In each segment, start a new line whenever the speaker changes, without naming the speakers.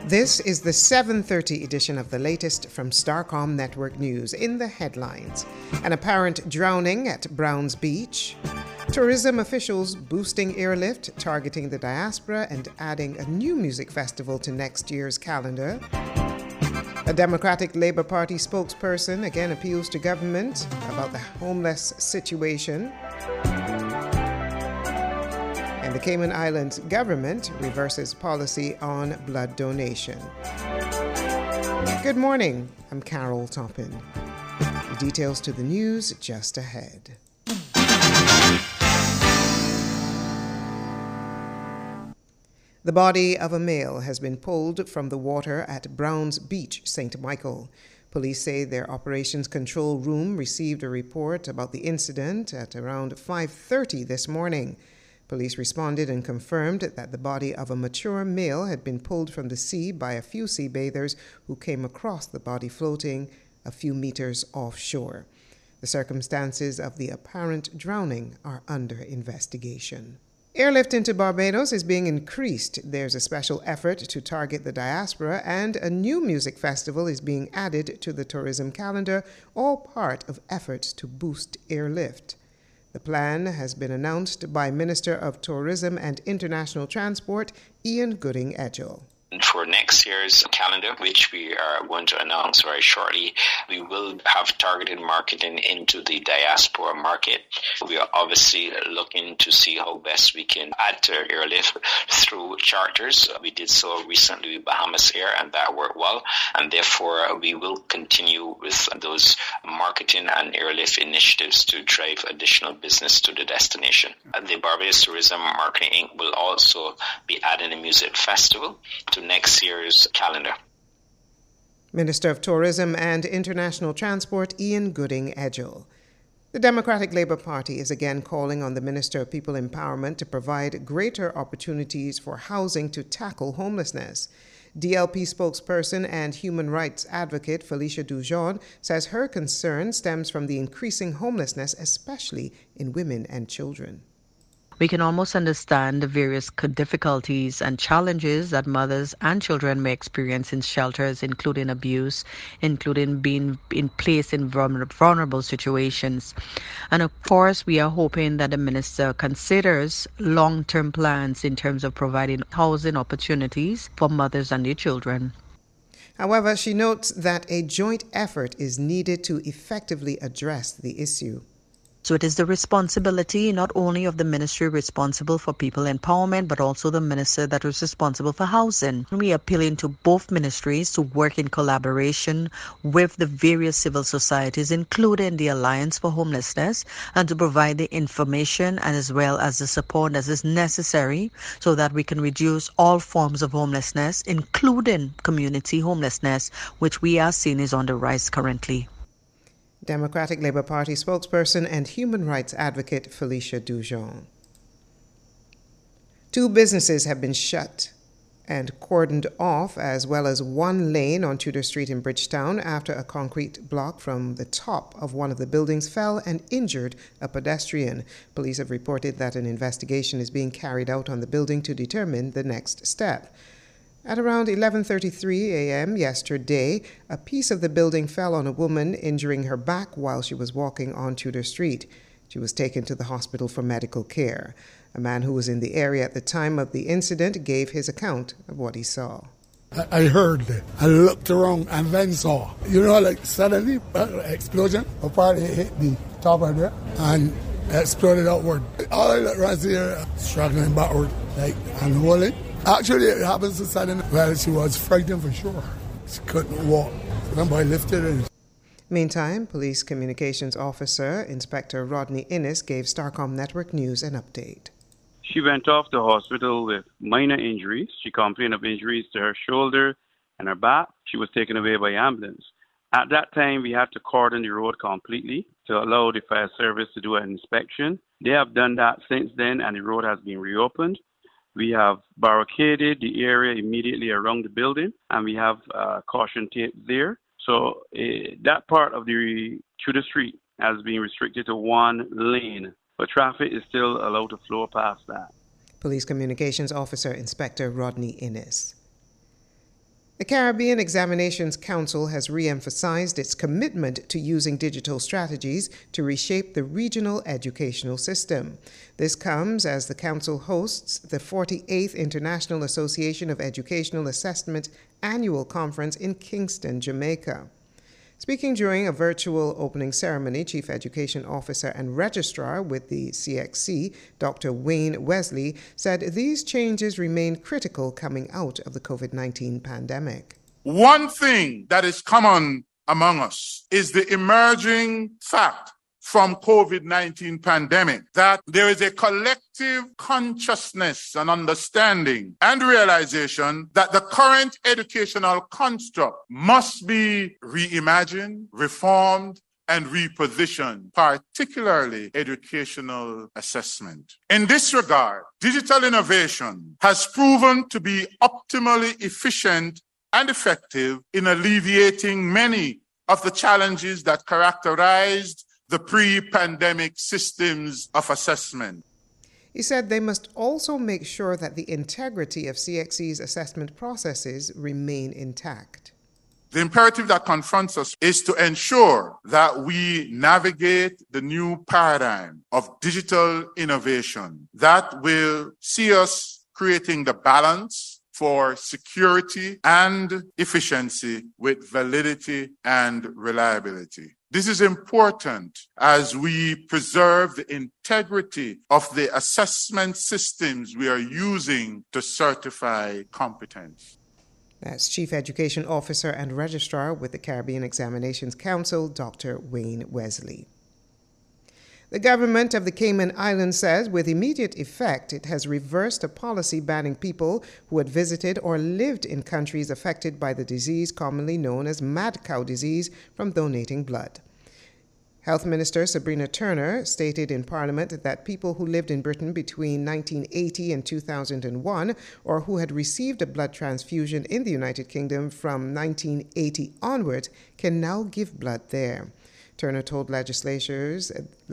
This is the 7:30 edition of the latest from Starcom Network News. In the headlines, an apparent drowning at Browns Beach, tourism officials boosting airlift, targeting the diaspora and adding a new music festival to next year's calendar. A Democratic Labour Party spokesperson again appeals to government about the homeless situation. And the Cayman Islands government reverses policy on blood donation. Good morning, I'm Carol Toppin. The details to the news just ahead. The body of a male has been pulled from the water at Browns Beach, St. Michael. Police say their operations control room received a report about the incident at around 5:30 this morning. Police responded and confirmed that the body of a mature male had been pulled from the sea by a few sea bathers who came across the body floating a few meters offshore. The circumstances of the apparent drowning are under investigation. Airlift into Barbados is being increased. There's a special effort to target the diaspora, and a new music festival is being added to the tourism calendar, all part of efforts to boost airlift. The plan has been announced by Minister of Tourism and International Transport, Ian Gooding-Edgell.
For next year's calendar, which we are going to announce very shortly, we will have targeted marketing into the diaspora market. We are obviously looking to see how best we can add to airlift through charters. We did so recently with Bahamas Air, and that worked well. And therefore, we will continue with those marketing and airlift initiatives to drive additional business to the destination. The Barbados Tourism Marketing Inc. will also be adding a music festival to next year's calendar.
Minister of Tourism and International Transport, Ian Gooding-Edgell. The Democratic Labour Party is again calling on the Minister of People Empowerment to provide greater opportunities for housing to tackle homelessness. DLP spokesperson and human rights advocate Felicia Dujon says her concern stems from the increasing homelessness, especially in women and children.
We can almost understand the various difficulties and challenges that mothers and children may experience in shelters, including abuse, including being placed in vulnerable situations. And of course, we are hoping that the minister considers long-term plans in terms of providing housing opportunities for mothers and their children.
However, she notes that a joint effort is needed to effectively address the issue.
So it is the responsibility not only of the ministry responsible for people empowerment, but also the minister that is responsible for housing. We are appealing to both ministries to work in collaboration with the various civil societies, including the Alliance for Homelessness, and to provide the information and as well as the support that is necessary so that we can reduce all forms of homelessness, including community homelessness, which we are seeing is on the rise currently.
Democratic Labour Party spokesperson and human rights advocate Felicia Dujon. 2 businesses have been shut and cordoned off, as well as 1 lane on Tudor Street in Bridgetown, after a concrete block from the top of one of the buildings fell and injured a pedestrian. Police have reported that an investigation is being carried out on the building to determine the next step. At around 11:33 a.m. yesterday, a piece of the building fell on a woman, injuring her back while she was walking on Tudor Street. She was taken to the hospital for medical care. A man who was in the area at the time of the incident gave his account of what he saw.
I heard it. I looked around and then saw, like suddenly, explosion. Apparently it hit the top of there and exploded outward. All I looked around here, struggling backward, and holding. Actually, it happens to sudden. Well, she was frightened for sure. She couldn't walk. Somebody lifted her.
Meantime, Police Communications Officer Inspector Rodney Innes gave Starcom Network News an update.
She went off to hospital with minor injuries. She complained of injuries to her shoulder and her back. She was taken away by ambulance. At that time, we had to cordon the road completely to allow the fire service to do an inspection. They have done that since then, and the road has been reopened. We have barricaded the area immediately around the building, and we have caution tape there. So that part of the Tudor Street has been restricted to 1 lane, but traffic is still allowed to flow past that.
Police Communications Officer Inspector Rodney Innes. The Caribbean Examinations Council has re-emphasized its commitment to using digital strategies to reshape the regional educational system. This comes as the Council hosts the 48th International Association of Educational Assessment Annual Conference in Kingston, Jamaica. Speaking during a virtual opening ceremony, Chief Education Officer and Registrar with the CXC, Dr. Wayne Wesley, said these changes remain critical coming out of the COVID-19 pandemic.
One thing that is common among us is the emerging fact from COVID-19 pandemic that there is a collective consciousness and understanding and realization that the current educational construct must be reimagined, reformed, and repositioned, particularly educational assessment. In this regard, digital innovation has proven to be optimally efficient and effective in alleviating many of the challenges that characterized the pre-pandemic systems of assessment.
He said they must also make sure that the integrity of CXC's assessment processes remain intact.
The imperative that confronts us is to ensure that we navigate the new paradigm of digital innovation that will see us creating the balance for security and efficiency with validity and reliability. This is important as we preserve the integrity of the assessment systems we are using to certify competence.
That's Chief Education Officer and Registrar with the Caribbean Examinations Council, Dr. Wayne Wesley. The government of the Cayman Islands says with immediate effect it has reversed a policy banning people who had visited or lived in countries affected by the disease commonly known as mad cow disease from donating blood. Health Minister Sabrina Turner stated in Parliament that people who lived in Britain between 1980 and 2001 or who had received a blood transfusion in the United Kingdom from 1980 onwards can now give blood there. Turner told legislators,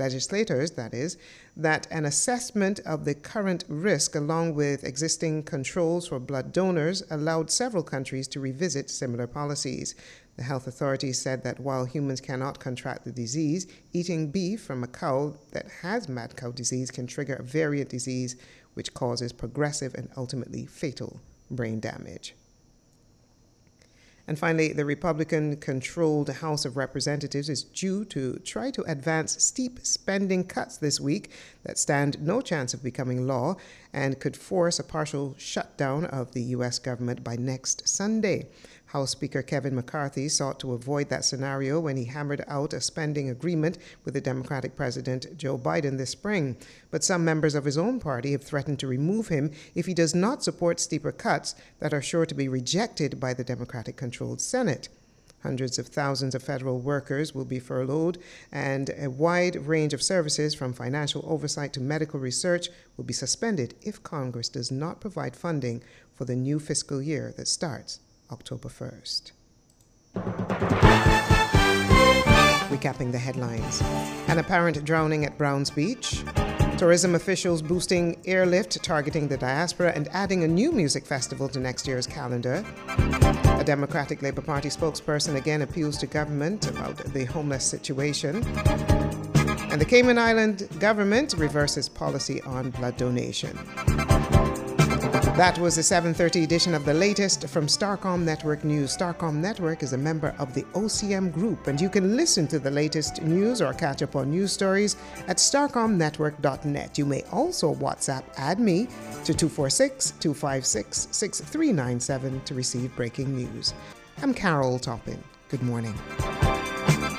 that an assessment of the current risk along with existing controls for blood donors allowed several countries to revisit similar policies. The health authorities said that while humans cannot contract the disease, eating beef from a cow that has mad cow disease can trigger a variant disease which causes progressive and ultimately fatal brain damage. And finally, the Republican-controlled House of Representatives is due to try to advance steep spending cuts this week that stand no chance of becoming law and could force a partial shutdown of the U.S. government by next Sunday. House Speaker Kevin McCarthy sought to avoid that scenario when he hammered out a spending agreement with the Democratic President Joe Biden this spring. But some members of his own party have threatened to remove him if he does not support steeper cuts that are sure to be rejected by the Democratic-controlled Senate. Hundreds of thousands of federal workers will be furloughed, and a wide range of services from financial oversight to medical research will be suspended if Congress does not provide funding for the new fiscal year that starts October 1st. Recapping the headlines. An apparent drowning at Browns Beach. Tourism officials boosting airlift targeting the diaspora and adding a new music festival to next year's calendar. A Democratic Labour Party spokesperson again appeals to government about the homeless situation. And the Cayman Island government reverses policy on blood donation. That was the 7:30 edition of the latest from Starcom Network News. Starcom Network is a member of the OCM Group, and you can listen to the latest news or catch up on news stories at starcomnetwork.net. You may also WhatsApp add me to 246-256-6397 to receive breaking news. I'm Carol Toppin. Good morning.